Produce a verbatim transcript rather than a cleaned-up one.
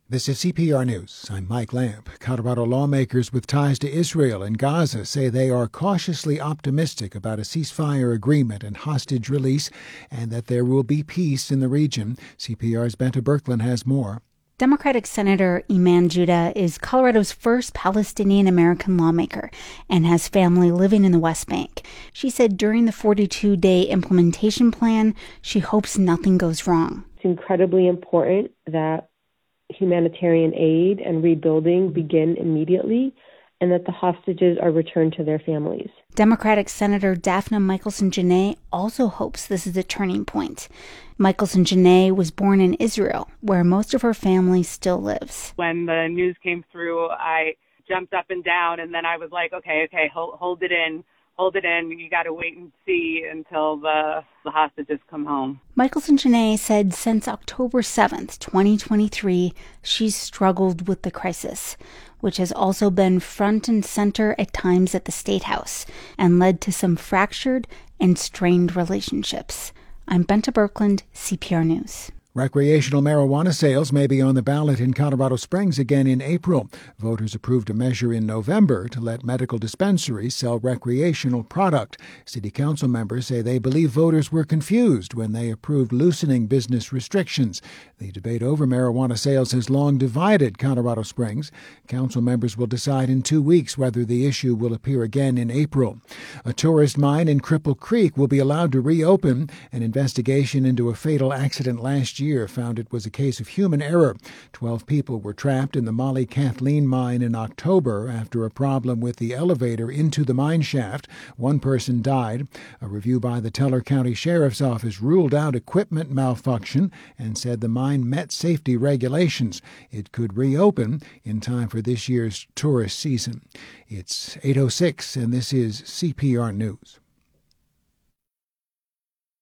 This is C P R News. I'm Mike Lamp. Colorado lawmakers with ties to Israel and Gaza say they are cautiously optimistic about a ceasefire agreement and hostage release and that there will be peace in the region. C P R's Bente Birkeland has more. Democratic Senator Iman Judah is Colorado's first Palestinian-American lawmaker and has family living in the West Bank. She said during the forty-two day implementation plan, she hopes nothing goes wrong. It's incredibly important that humanitarian aid and rebuilding begin immediately and that the hostages are returned to their families. Democratic Senator Daphne Michaelson-Jeannet also hopes this is a turning point. Michaelson-Jeannet was born in Israel, where most of her family still lives. When the news came through, I jumped up and down, and then I was like, okay, okay, hold, hold it in. Hold it in. You got to wait and see until the, the hostages come home. Michaelson-Jeannet said since October seventh, twenty twenty-three, she's struggled with the crisis, which has also been front and center at times at the State House and led to some fractured and strained relationships. I'm Bente Birkeland, C P R News. Recreational marijuana sales may be on the ballot in Colorado Springs again in April. Voters approved a measure in November to let medical dispensaries sell recreational product. City council members say they believe voters were confused when they approved loosening business restrictions. The debate over marijuana sales has long divided Colorado Springs. Council members will decide in two weeks whether the issue will appear again in April. A tourist mine in Cripple Creek will be allowed to reopen. An investigation into a fatal accident last year year found it was a case of human error. Twelve people were trapped in the Molly Kathleen mine in October after a problem with the elevator into the mine shaft. One person died. A review by the Teller County Sheriff's Office ruled out equipment malfunction and said the mine met safety regulations. It could reopen in time for this year's tourist season. It's eight oh six, and this is C P R News.